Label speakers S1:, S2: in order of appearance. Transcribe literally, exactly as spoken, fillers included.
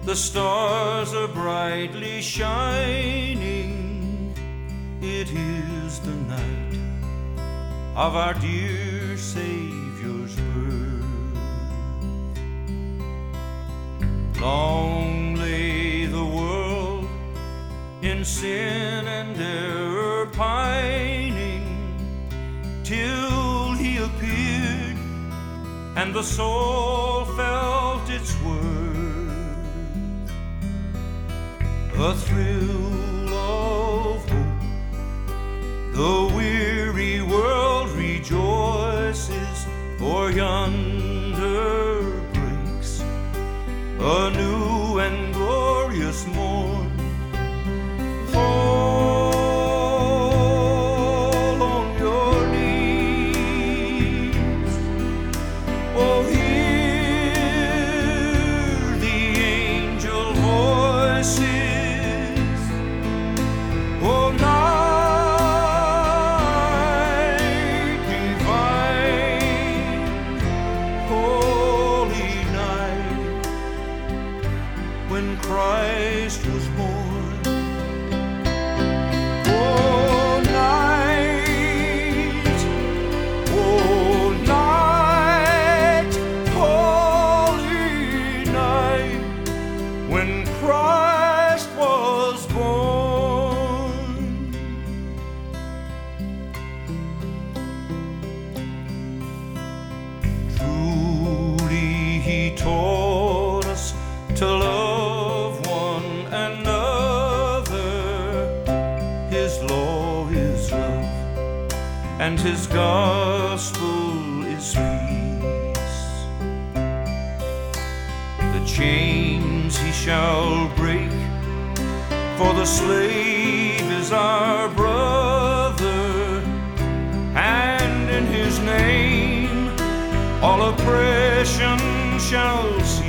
S1: The stars are brightly shining. It is the night of our dear Savior's birth. Long lay the world in sin and error pining, till He appeared and the soul felt its worth. A thrill of hope, the weary world rejoices, for yonder breaks a new and glorious morn. Fall on your knees, oh, hear the angel voices, oh, night divine, holy night, when Christ was born. When Christ was born, truly He taught us to love one another. His law is love, and His gospel is peace. The chains He shall break, for the slave is our brother, and in His name all oppression shall cease.